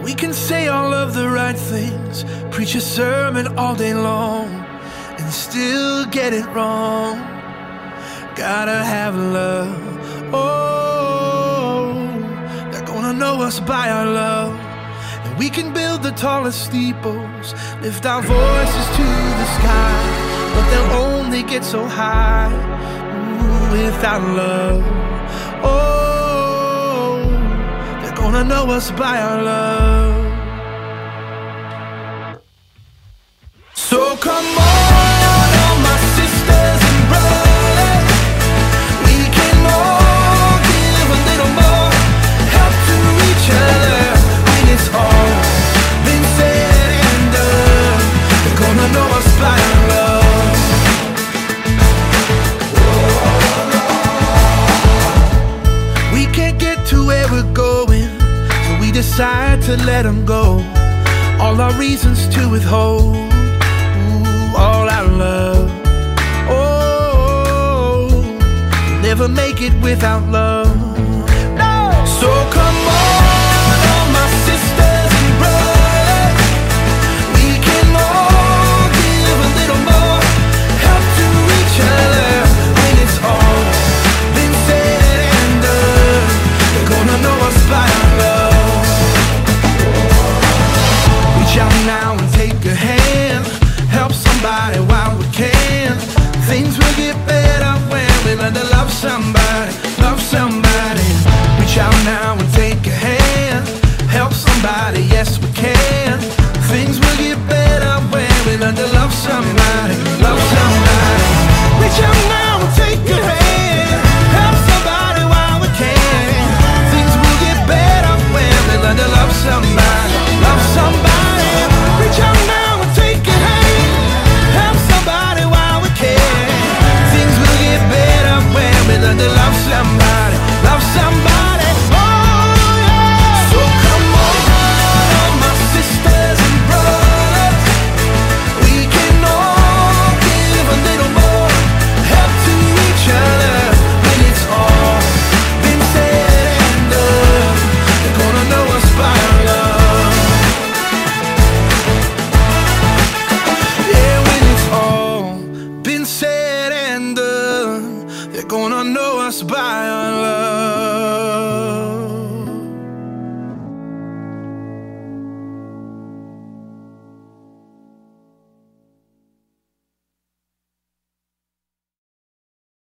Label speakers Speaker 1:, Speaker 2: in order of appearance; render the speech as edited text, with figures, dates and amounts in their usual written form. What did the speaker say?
Speaker 1: We can say all of the right things, preach a sermon all day long, and still get it wrong. Gotta have love. Oh, they're gonna know us by our love. And we can build the tallest steeples, lift our voices to the sky, but they'll only get so high without love. Oh, they're gonna know us by our love. So come on, all my sisters and brothers, we can all give a little more help to each other. When it's all been said and done, they're gonna know us by our love. We can't get to where we're going, so we decide to let them go. All our reasons to withhold all our love. Oh, never make it without love. No. So come on, all my sisters and brothers, we can all give a little more help to each other. When it's all been said and done, they're gonna know us by our love. Reach out now and take a hand, help somebody while we can. Things will get better when we learn to love somebody, love somebody. Reach out now and take a hand, help somebody, yes we can. Things will get better when we learn to love somebody, love somebody. Reach out now and take a hand, help somebody while we can. Things will get better when we learn to love somebody, love somebody. Reach out now and take a hand, help somebody while we can. Things will get better when we learn to love somebody, love somebody. Oh yeah. So come on, all my sisters and brothers, we can all give a little more help to each other. When it's all been said and done, they're gonna know us by our love. Yeah, when it's all been said and done, they're gonna know us by our love.